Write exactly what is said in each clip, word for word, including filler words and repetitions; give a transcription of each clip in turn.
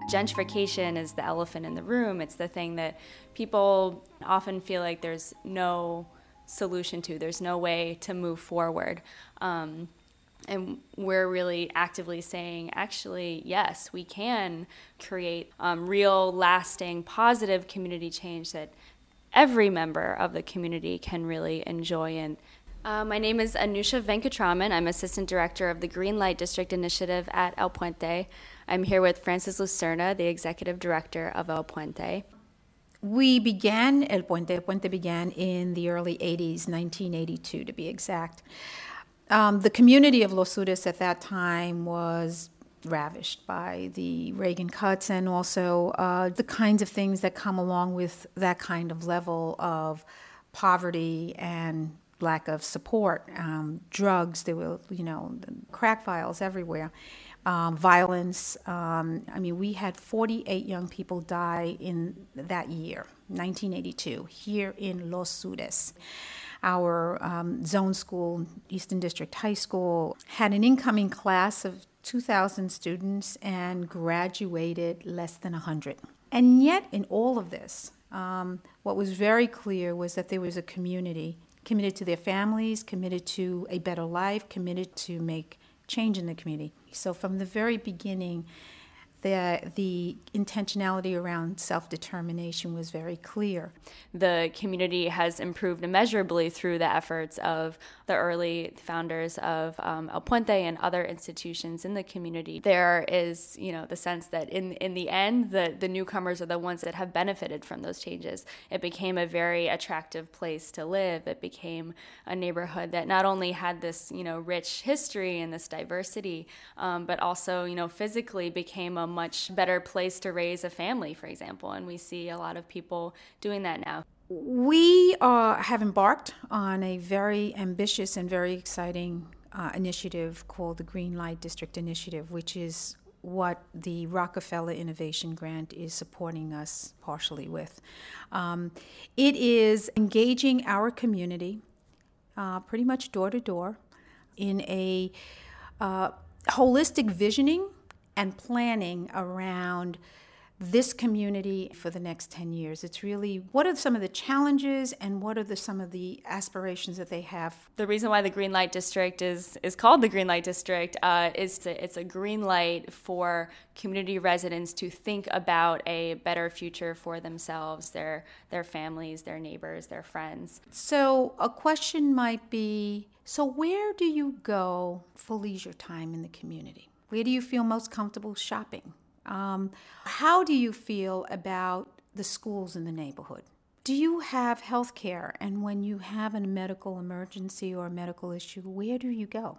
Gentrification is the elephant in the room. It's the thing that people often feel like there's no solution to. There's no way to move forward. Um, and we're really actively saying, actually, yes, we can create um, real, lasting, positive community change that every member of the community can really enjoy. And uh, my name is Anusha Venkatraman. I'm Assistant Director of the Green Light District Initiative at El Puente. I'm here with Frances Lucerna, the Executive Director of El Puente. We began El Puente. El Puente began in the early eighties, nineteen eighty-two to be exact. Um, the community of Los Sudes at that time was ravished by the Reagan cuts and also uh, the kinds of things that come along with that kind of level of poverty and lack of support. Um, drugs, there were, you know, crack vials everywhere. Um, violence. Um, I mean, we had forty-eight young people die in that year, nineteen eighty-two, here in Los Sudes. Our um, zone school, Eastern District High School, had an incoming class of two thousand students and graduated less than one hundred. And yet, in all of this, um, what was very clear was that there was a community committed to their families, committed to a better life, committed to make change in the community. So from the very beginning, the the intentionality around self-determination was very clear. The community has improved immeasurably through the efforts of the early founders of um, El Puente and other institutions in the community. There is, you know, the sense that in in the end, the, the newcomers are the ones that have benefited from those changes. It became a very attractive place to live. It became a neighborhood that not only had this, you know, rich history and this diversity, um, but also, you know, physically became a much better place to raise a family, for example, and we see a lot of people doing that now. We uh, have embarked on a very ambitious and very exciting uh, initiative called the Green Light District Initiative, which is what the Rockefeller Innovation Grant is supporting us partially with. Um, it is engaging our community uh, pretty much door to door in a uh, holistic visioning and planning around this community for the next ten years. It's really, what are some of the challenges and what are the, some of the aspirations that they have? The reason why the Green Light District is, is called the Green Light District uh, is to, it's a green light for community residents to think about a better future for themselves, their, their families, their neighbors, their friends. So a question might be, so where do you go for leisure time in the community? Where do you feel most comfortable shopping? Um, how do you feel about the schools in the neighborhood? Do you have health care? And when you have a medical emergency or a medical issue, where do you go?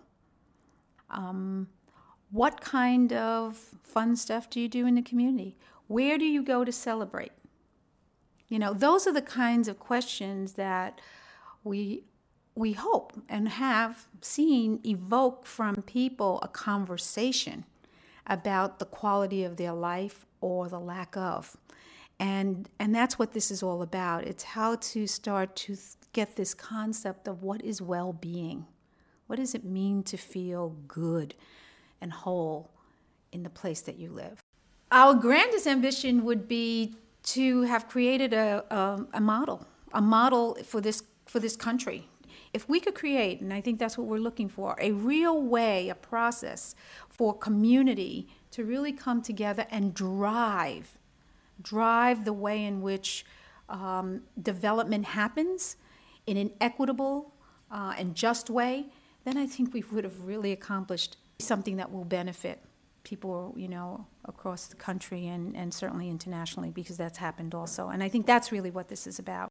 Um, what kind of fun stuff do you do in the community? Where do you go to celebrate? You know, those are the kinds of questions that we we hope and have seen evoke from people a conversation about the quality of their life or the lack of. And and that's what this is all about. It's how to start to th- get this concept of what is well-being. What does it mean to feel good and whole in the place that you live? Our grandest ambition would be to have created a, a, a model, a model for this for this country. If we could create, and I think that's what we're looking for, a real way, a process for community to really come together and drive, drive the way in which um, development happens in an equitable uh, and just way, then I think we would have really accomplished something that will benefit people, you know, across the country and, and certainly internationally, because that's happened also. And I think that's really what this is about.